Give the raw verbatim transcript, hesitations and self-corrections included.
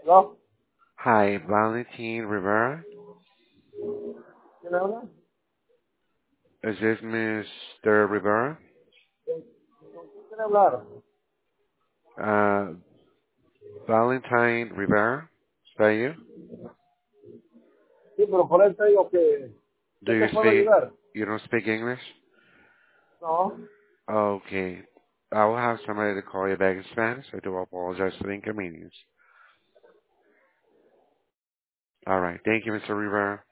¿No? Hi, Valentin Rivera. ¿Quién habla? Is this mister Rivera? ¿Quién hablar? Uh, Valentine Rivera? Is that you? Sí, pero por eso te digo que... Do ¿Qué te you puedo speak, ayudar? you don't speak English? No. Okay. I will have somebody to call you back in Spanish. I do apologize for the inconvenience. All right. Thank you, mister Rivera.